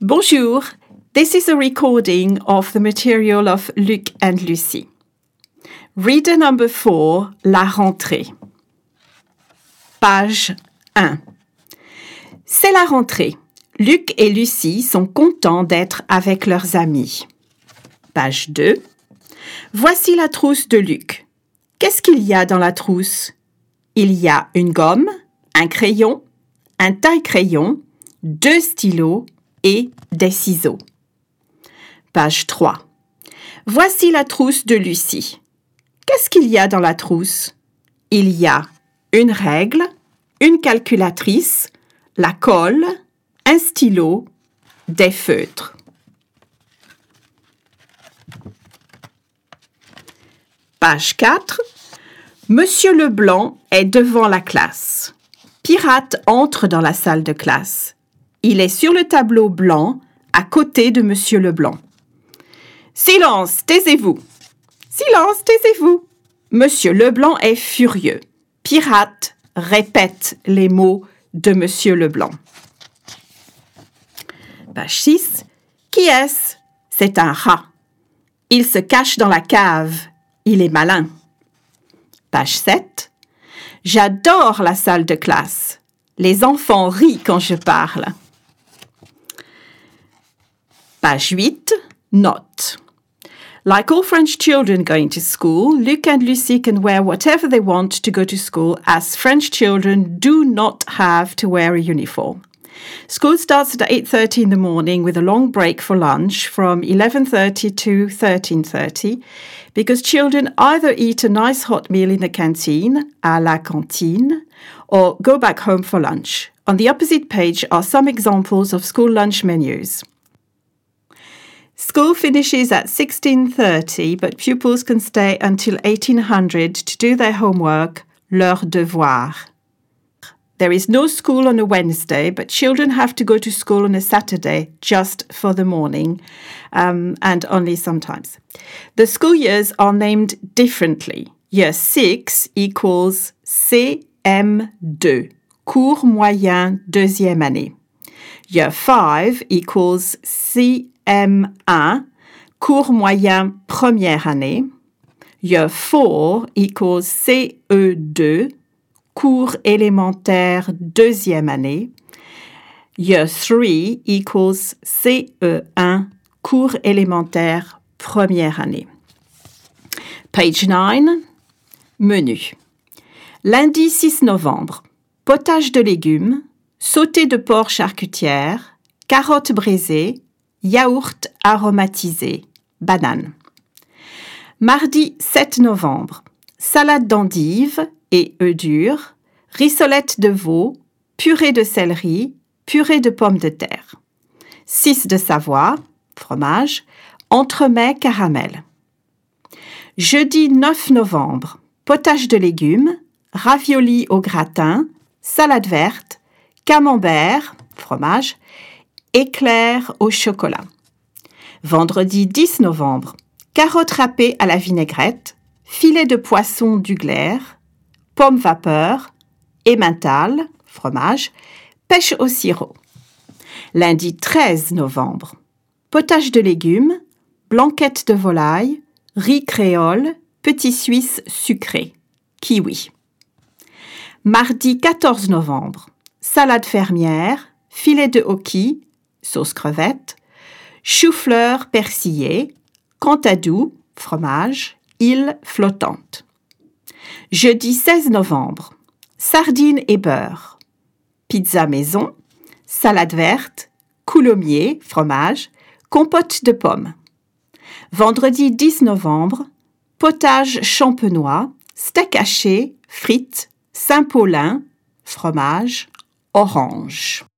Bonjour, this is a recording of the material of Luc and Lucie. Reader number 4, La rentrée. Page 1. C'est la rentrée. Luc et Lucie sont contents d'être avec leurs amis. Page 2. Voici la trousse de Luc. Qu'est-ce qu'il y a dans la trousse? Il y a une gomme, un crayon, un taille-crayon, 2 stylos et des ciseaux. Page 3. Voici la trousse de Lucie. Qu'est-ce qu'il y a dans la trousse? Il y a une règle, une calculatrice, la colle, un stylo, des feutres. Page 4. Monsieur Leblanc est devant la classe. Pirate entre dans la salle de classe. Il est sur le tableau blanc, à côté de Monsieur Leblanc. Silence, taisez-vous! Silence, taisez-vous! Monsieur Leblanc est furieux. Pirate répète les mots de Monsieur Leblanc. Page 6. Qui est-ce? C'est un rat. Il se cache dans la cave. Il est malin. Page 7. J'adore la salle de classe. Les enfants rient quand je parle. Page 8. Note. Like all French children going to school, Luc and Lucie can wear whatever they want to go to school, as French children do not have to wear a uniform. School starts at 8:30 in the morning with a long break for lunch from 11:30 to 13:30 because children either eat a nice hot meal in the canteen, à la cantine, or go back home for lunch. On the opposite page are some examples of school lunch menus. School finishes at 16:30, but pupils can stay until 1800 to do their homework, leurs devoirs. There is no school on a Wednesday, but children have to go to school on a Saturday just for the morning, and only sometimes. The school years are named differently. Year 6 equals CM2, cours moyen deuxième année. Year 5 equals CM1, cours moyen première année. Year 4 equals CE2, cours élémentaire deuxième année. Year 3 equals CE1, cours élémentaire première année. Page 9, menu. Lundi 6 novembre, potage de légumes, sauté de porc charcutière, carottes braisées, yaourt aromatisé, banane. Mardi 7 novembre, salade d'endives et œufs durs, rissolette de veau, purée de céleri, purée de pommes de terre. 6 de Savoie, fromage, entremets caramel. Jeudi 9 novembre, potage de légumes, raviolis au gratin, salade verte, camembert, fromage, éclairs au chocolat. Vendredi 10 novembre, carottes râpées à la vinaigrette, filet de poisson du glaire, pommes vapeur, emmental, fromage, pêche au sirop. Lundi 13 novembre, potage de légumes, blanquette de volaille, riz créole, petit suisse sucré, kiwi. Mardi 14 novembre, salade fermière, filet de hoquis, sauce crevette, chou-fleur persillé, cantadou, fromage, île flottante. Jeudi 16 novembre, sardines et beurre, pizza maison, salade verte, coulommiers, fromage, compote de pommes. Vendredi 10 novembre, potage champenois, steak haché, frites, Saint-Paulin, fromage, orange.